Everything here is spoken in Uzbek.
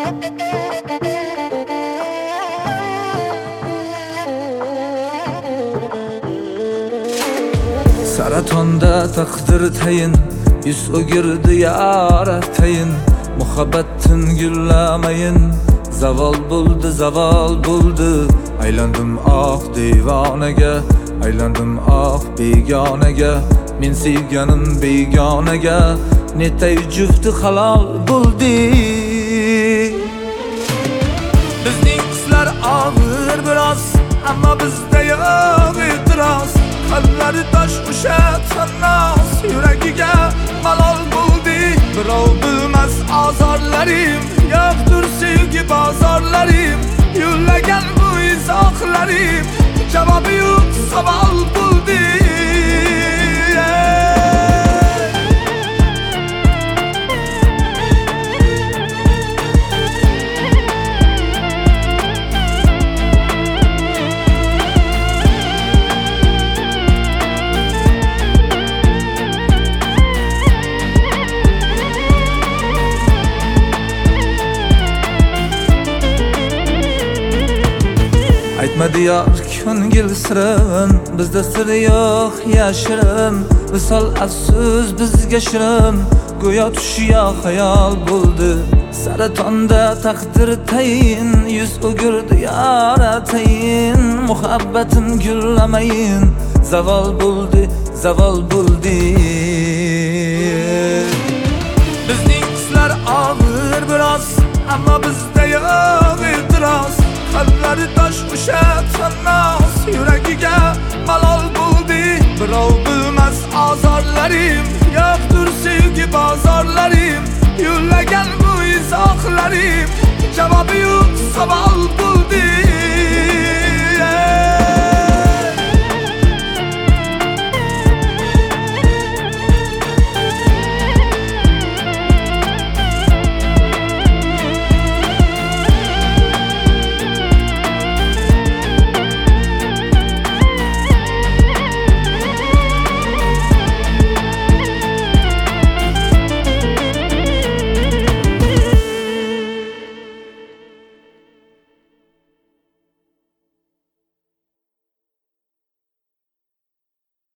Saratonda taqdir tayin, yuz o'girdi yar tayin. Muhabbatin gullamayin, zavol bo'ldi. Aylandim ah divonaga, aylandim ah begonaga. Men sevganim begonaga, netay jufti halol bo'ldi. Bizning hislar og'ir biroz, ammo bizda yo'q e'tiroz. Qalblari tosh ushat sannos, yuragiga malol bo'ldi. Birov bilmas azorlarim, yo'qdir sevgi bozorlarim. Yo'llagan bu izohlarim, javobi yo'q savol bo'ldi. Aytmadi yor ko'ngil sirin, bizda sir yo'q yashirin. Visol afsus bizga shirin, go'yo tush yo xayol bo'ldi. Saratonda taqdir tayin, yuz o'girdi yar tayin. Muhabbatin gullamayin, zavol bo'ldi. Bizning hislar og'ir biroz, ammo bizda yo'q e'tiroz. Qalblari tosh ushat sannos, yuragiga malol bo'ldi. Birov bilmas azorlarim, yo'qdir sevgi bozorlarim. Yo'llagan bu izohlarim, javobi yo'q savol bo'ldi.